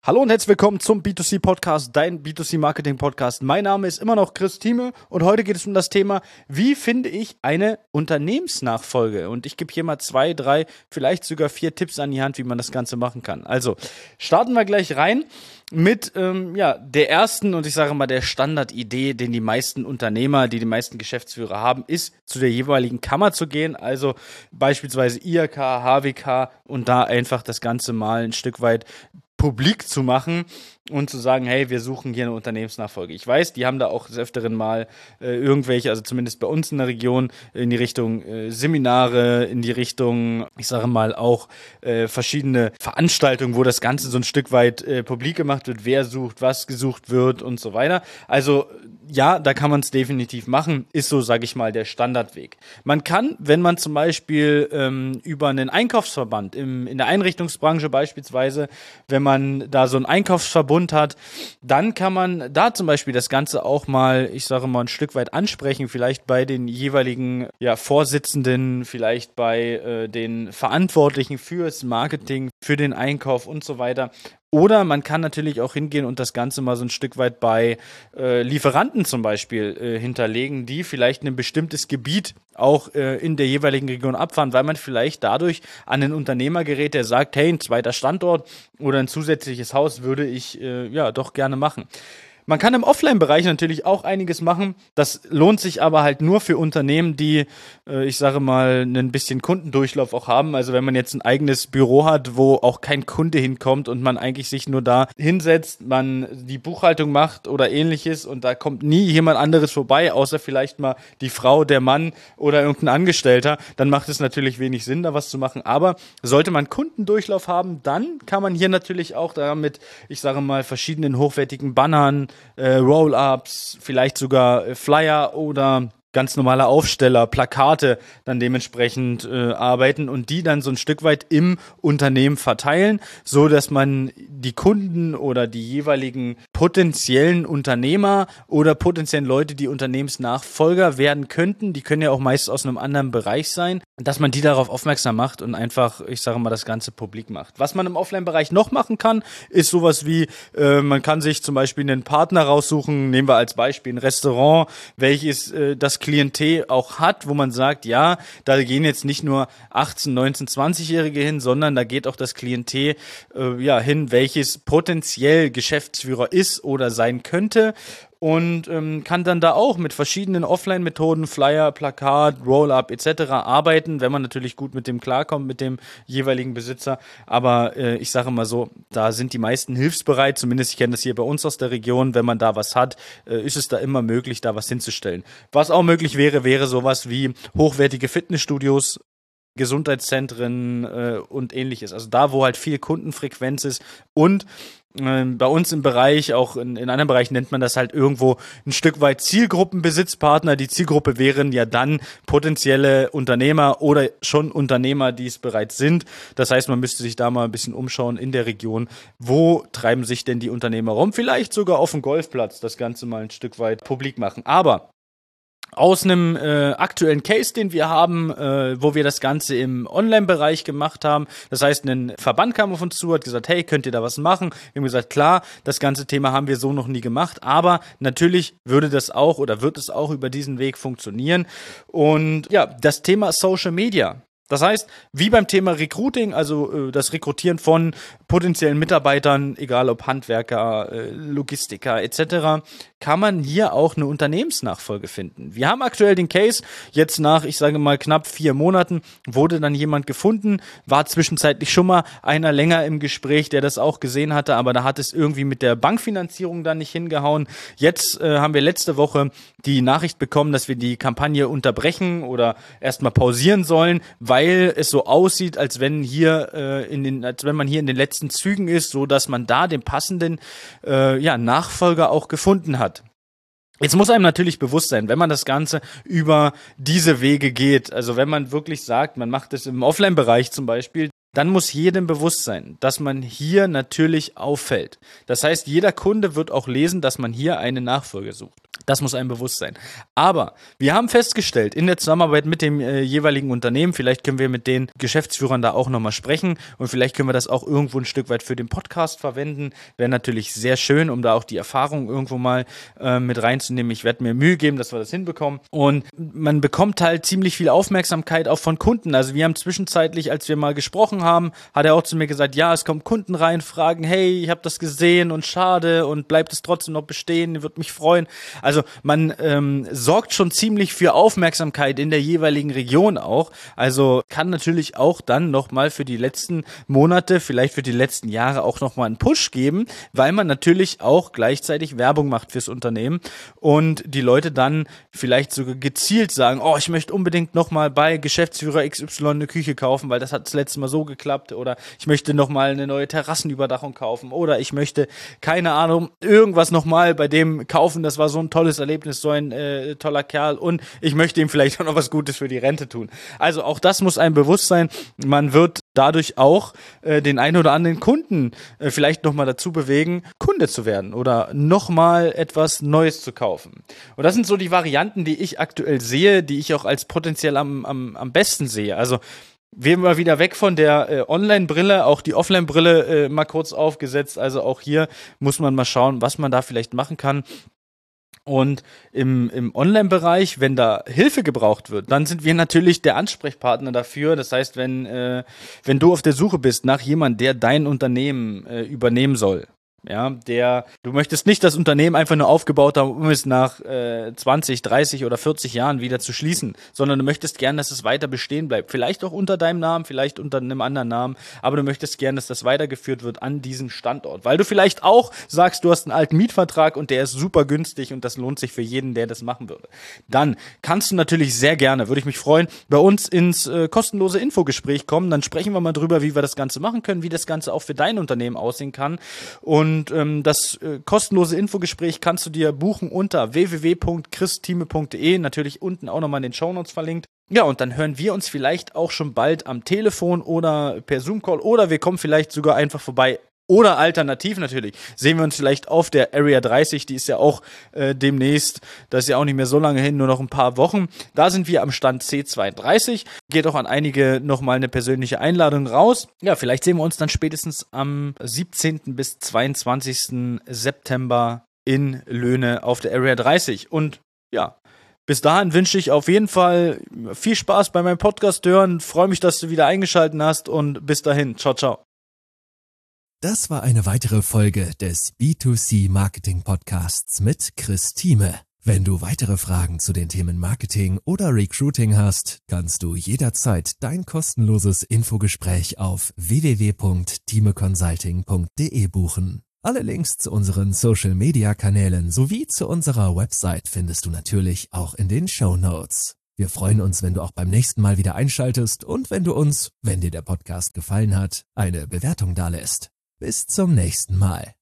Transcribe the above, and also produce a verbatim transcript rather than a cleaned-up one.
Hallo und herzlich willkommen zum B zwei C Podcast, dein B zwei C Marketing Podcast. Mein Name ist immer noch Chris Thieme und heute geht es um das Thema, wie finde ich eine Unternehmensnachfolge? Und ich gebe hier mal zwei, drei, vielleicht sogar vier Tipps an die Hand, wie man das Ganze machen kann. Also starten wir gleich rein mit ähm, ja, der ersten und ich sage mal der Standardidee, den die meisten Unternehmer, die die meisten Geschäftsführer haben, ist, zu der jeweiligen Kammer zu gehen, also beispielsweise I H K, H W K und da einfach das Ganze mal ein Stück weit publik zu machen und zu sagen, hey, wir suchen hier eine Unternehmensnachfolge. Ich weiß, die haben da auch des Öfteren mal äh, irgendwelche, also zumindest bei uns in der Region, in die Richtung äh, Seminare, in die Richtung, ich sage mal auch äh, verschiedene Veranstaltungen, wo das Ganze so ein Stück weit äh, publik gemacht wird, wer sucht, was gesucht wird und so weiter. Also ja, da kann man es definitiv machen, ist so, sage ich mal, der Standardweg. Man kann, wenn man zum Beispiel ähm, über einen Einkaufsverband im, in der Einrichtungsbranche beispielsweise, wenn man da so einen Einkaufsverbund hat, dann kann man da zum Beispiel das Ganze auch mal, ich sage mal, ein Stück weit ansprechen, vielleicht bei den jeweiligen ja, Vorsitzenden, vielleicht bei äh, den Verantwortlichen fürs Marketing, für den Einkauf und so weiter. Oder man kann natürlich auch hingehen und das Ganze mal so ein Stück weit bei äh, Lieferanten zum Beispiel äh, hinterlegen, die vielleicht ein bestimmtes Gebiet auch äh, in der jeweiligen Region abfahren, weil man vielleicht dadurch an einen Unternehmer gerät, der sagt, hey, ein zweiter Standort oder ein zusätzliches Haus würde ich äh, ja doch gerne machen. Man kann im Offline-Bereich natürlich auch einiges machen. Das lohnt sich aber halt nur für Unternehmen, die, äh, ich sage mal, ein bisschen Kundendurchlauf auch haben. Also wenn man jetzt ein eigenes Büro hat, wo auch kein Kunde hinkommt und man eigentlich sich nur da hinsetzt, man die Buchhaltung macht oder ähnliches und da kommt nie jemand anderes vorbei, außer vielleicht mal die Frau, der Mann oder irgendein Angestellter, dann macht es natürlich wenig Sinn, da was zu machen. Aber sollte man Kundendurchlauf haben, dann kann man hier natürlich auch da mit, ich sage mal, verschiedenen hochwertigen Bannern, Äh, Roll-ups, vielleicht sogar äh, Flyer oder ganz normale Aufsteller, Plakate dann dementsprechend äh, arbeiten und die dann so ein Stück weit im Unternehmen verteilen, so dass man die Kunden oder die jeweiligen potenziellen Unternehmer oder potenziellen Leute, die Unternehmensnachfolger werden könnten, die können ja auch meist aus einem anderen Bereich sein, dass man die darauf aufmerksam macht und einfach, ich sage mal, das Ganze publik macht. Was man im Offline-Bereich noch machen kann, ist sowas wie, äh, man kann sich zum Beispiel einen Partner raussuchen, nehmen wir als Beispiel ein Restaurant, welches äh, das Klientel auch hat, wo man sagt, ja, da gehen jetzt nicht nur achtzehn-, neunzehn-, zwanzigjährige hin, sondern da geht auch das Klientel äh, ja, hin, welches potenziell Geschäftsführer ist oder sein könnte. Und ähm, kann dann da auch mit verschiedenen Offline-Methoden, Flyer, Plakat, Roll-up et cetera arbeiten, wenn man natürlich gut mit dem klarkommt, mit dem jeweiligen Besitzer. Aber äh, ich sage mal so, da sind die meisten hilfsbereit, zumindest ich kenne das hier bei uns aus der Region, wenn man da was hat, äh, ist es da immer möglich, da was hinzustellen. Was auch möglich wäre, wäre sowas wie hochwertige Fitnessstudios, Gesundheitszentren äh, und ähnliches. Also da, wo halt viel Kundenfrequenz ist und äh, bei uns im Bereich, auch in, in anderen Bereichen nennt man das halt irgendwo ein Stück weit Zielgruppenbesitzpartner. Die Zielgruppe wären ja dann potenzielle Unternehmer oder schon Unternehmer, die es bereits sind. Das heißt, man müsste sich da mal ein bisschen umschauen in der Region. Wo treiben sich denn die Unternehmer rum? Vielleicht sogar auf dem Golfplatz das Ganze mal ein Stück weit publik machen. Aber aus einem äh, aktuellen Case, den wir haben, äh, wo wir das Ganze im Online-Bereich gemacht haben. Das heißt, ein Verband kam auf uns zu, hat gesagt, hey, könnt ihr da was machen? Wir haben gesagt, klar, das ganze Thema haben wir so noch nie gemacht, aber natürlich würde das auch oder wird es auch über diesen Weg funktionieren. Und ja, das Thema Social Media. Das heißt, wie beim Thema Recruiting, also äh, das Rekrutieren von potenziellen Mitarbeitern, egal ob Handwerker, äh, Logistiker et cetera, kann man hier auch eine Unternehmensnachfolge finden. Wir haben aktuell den Case, jetzt nach, ich sage mal, knapp vier Monaten wurde dann jemand gefunden, war zwischenzeitlich schon mal einer länger im Gespräch, der das auch gesehen hatte, aber da hat es irgendwie mit der Bankfinanzierung dann nicht hingehauen. Jetzt äh, haben wir letzte Woche die Nachricht bekommen, dass wir die Kampagne unterbrechen oder erstmal pausieren sollen, weil es so aussieht, als wenn hier äh, in den, als wenn man hier in den letzten Zügen ist, so dass man da den passenden äh, ja, Nachfolger auch gefunden hat. Jetzt muss einem natürlich bewusst sein, wenn man das Ganze über diese Wege geht, also wenn man wirklich sagt, man macht es im Offline-Bereich zum Beispiel, dann muss jedem bewusst sein, dass man hier natürlich auffällt. Das heißt, jeder Kunde wird auch lesen, dass man hier eine Nachfolge sucht. Das muss einem bewusst sein. Aber wir haben festgestellt, in der Zusammenarbeit mit dem äh, jeweiligen Unternehmen, vielleicht können wir mit den Geschäftsführern da auch nochmal sprechen und vielleicht können wir das auch irgendwo ein Stück weit für den Podcast verwenden. Wäre natürlich sehr schön, um da auch die Erfahrung irgendwo mal äh, mit reinzunehmen. Ich werde mir Mühe geben, dass wir das hinbekommen. Und man bekommt halt ziemlich viel Aufmerksamkeit auch von Kunden. Also wir haben zwischenzeitlich, als wir mal gesprochen haben, hat er auch zu mir gesagt, ja, es kommen Kunden rein, fragen, hey, ich habe das gesehen und schade und bleibt es trotzdem noch bestehen, würde mich freuen. Also man ähm, sorgt schon ziemlich für Aufmerksamkeit in der jeweiligen Region auch. Also kann natürlich auch dann nochmal für die letzten Monate, vielleicht für die letzten Jahre auch nochmal einen Push geben, weil man natürlich auch gleichzeitig Werbung macht fürs Unternehmen und die Leute dann vielleicht sogar gezielt sagen, oh, ich möchte unbedingt nochmal bei Geschäftsführer X Y eine Küche kaufen, weil das hat das letzte Mal so geklappt, oder ich möchte nochmal eine neue Terrassenüberdachung kaufen, oder ich möchte, keine Ahnung, irgendwas nochmal bei dem kaufen, das war so ein tolles Erlebnis, so ein äh, toller Kerl, und ich möchte ihm vielleicht auch noch was Gutes für die Rente tun. Also auch das muss einem bewusst sein. Man wird dadurch auch äh, den einen oder anderen Kunden äh, vielleicht nochmal dazu bewegen, Kunde zu werden oder nochmal etwas Neues zu kaufen. Und das sind so die Varianten, die ich aktuell sehe, die ich auch als potenziell am, am, am besten sehe. Also wir sind mal wieder weg von der äh, Online-Brille, auch die Offline-Brille äh, mal kurz aufgesetzt. Also auch hier muss man mal schauen, was man da vielleicht machen kann. Und im, im Online-Bereich, wenn da Hilfe gebraucht wird, dann sind wir natürlich der Ansprechpartner dafür. Das heißt, wenn, äh, wenn du auf der Suche bist nach jemandem, der dein Unternehmen äh, übernehmen soll, ja, der, du möchtest nicht das Unternehmen einfach nur aufgebaut haben, um es nach äh, zwanzig, dreißig oder vierzig Jahren wieder zu schließen, sondern du möchtest gern, dass es weiter bestehen bleibt. Vielleicht auch unter deinem Namen, vielleicht unter einem anderen Namen, aber du möchtest gern, dass das weitergeführt wird an diesem Standort. Weil du vielleicht auch sagst, du hast einen alten Mietvertrag und der ist super günstig und das lohnt sich für jeden, der das machen würde. Dann kannst du natürlich sehr gerne, würde ich mich freuen, bei uns ins äh, kostenlose Infogespräch kommen. Dann sprechen wir mal drüber, wie wir das Ganze machen können, wie das Ganze auch für dein Unternehmen aussehen kann. Und Und ähm, das äh, kostenlose Infogespräch kannst du dir buchen unter w w w punkt christhieme punkt d e, natürlich unten auch nochmal in den Shownotes verlinkt. Ja, und dann hören wir uns vielleicht auch schon bald am Telefon oder per Zoom-Call oder wir kommen vielleicht sogar einfach vorbei. Oder alternativ natürlich, sehen wir uns vielleicht auf der Area dreißig, die ist ja auch äh, demnächst, das ist ja auch nicht mehr so lange hin, nur noch ein paar Wochen. Da sind wir am Stand C zweiunddreißig, geht auch an einige nochmal eine persönliche Einladung raus. Ja, vielleicht sehen wir uns dann spätestens am siebzehnten bis zweiundzwanzigsten September in Löhne auf der Area dreißig. Und ja, bis dahin wünsche ich auf jeden Fall viel Spaß bei meinem Podcast hören, freue mich, dass du wieder eingeschaltet hast und bis dahin, ciao, ciao. Das war eine weitere Folge des B zwei C Marketing Podcasts mit Chris Thieme. Wenn du weitere Fragen zu den Themen Marketing oder Recruiting hast, kannst du jederzeit dein kostenloses Infogespräch auf w w w punkt thieme consulting punkt d e buchen. Alle Links zu unseren Social-Media-Kanälen sowie zu unserer Website findest du natürlich auch in den Shownotes. Wir freuen uns, wenn du auch beim nächsten Mal wieder einschaltest und wenn du uns, wenn dir der Podcast gefallen hat, eine Bewertung dalässt. Bis zum nächsten Mal.